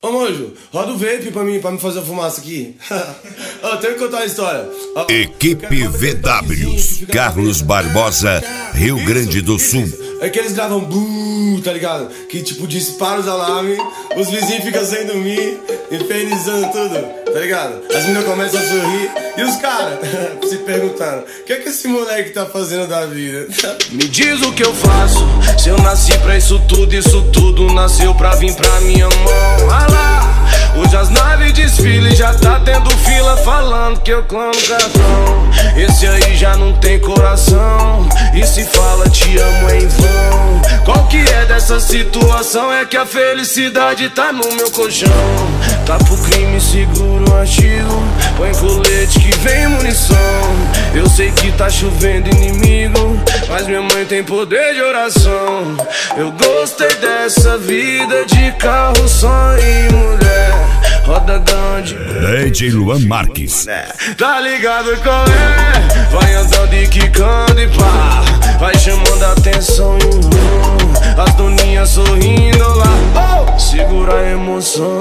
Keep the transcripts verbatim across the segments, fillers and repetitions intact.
Ô, Mojo, roda o vape pra mim, pra me fazer a fumaça aqui. Ô, tenho que contar uma história. Ó, Equipe V Ws, Carlos Barbosa, Rio Grande do Sul. É que eles gravam buuu, tá ligado? Que tipo dispara os alarmes, os vizinhos ficam sem dormir, infernizando tudo, tá ligado? As meninas começam a sorrir e os caras se perguntando: o que é que esse moleque tá fazendo da vida? Me diz o que eu faço, se eu nasci pra isso tudo, isso tudo nasceu pra vir pra minha mão. Ah lá, hoje as naves desfilam, já tá tendo fila falando que eu clamo cartão. Esse aí já não tem coração, e se fala te amo é em vão. Qual que é dessa situação? É que a felicidade tá no meu colchão. Tá pro crime, seguro o artigo, põe colete que vem munição. Eu sei que tá chovendo inimigo, mas minha mãe tem poder de oração. Eu gostei dessa vida de carro, só e mulher, roda grande. D J Luan Marques. Tá ligado qual é? Vai andando e quicando e pá, vai chamando a atenção e uh, as doninhas sorrindo lá, oh, segura a emoção.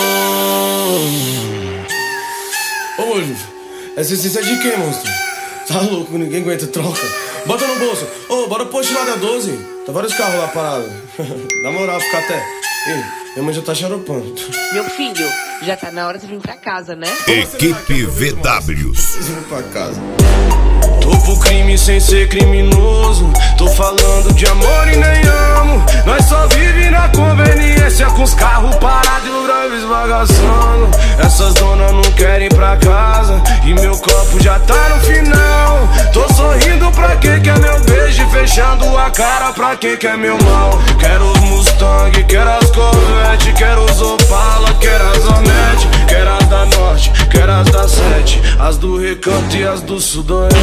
Ô, Mojo, essa essência é de quem, monstro? Tá louco, ninguém aguenta, troca. Bota no bolso. Ô, bora pro posto lá da doze. Tá vários carros lá parados. Na moral, fica até. Ei, minha mãe já tá xaropando. Meu filho, já tá na hora de vir pra casa, né? Equipe V Ws. Vocês vão pra casa. Tô pro crime sem ser criminoso, tô falando de amor e nem amo. Nós só vive na conveniência, com os carros parados e o drive esbagaçando. Essas donas não querem ir pra casa, e meu copo já tá no final. Tô sorrindo pra quem quer meu beijo e fechando a cara pra quem quer meu mal. Quero os Mustang, quero as Corvette, quero os Opala, quero as Hornet, quero as da Norte, quero as da Sete, as do Recanto e as do Sudoeste.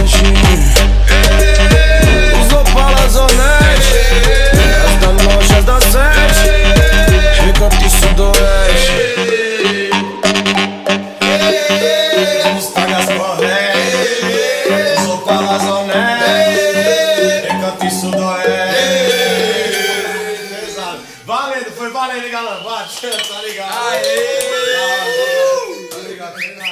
Os Opala, as Hornet, as da Norte, as da Sete, Recanto e Sudoeste. Os Mustang, as Corvette, os Opala, as Hornet, Recanto e Sudoeste. Valendo, foi valendo, galera. Bate, tá ligado? Aê! Tá ligado?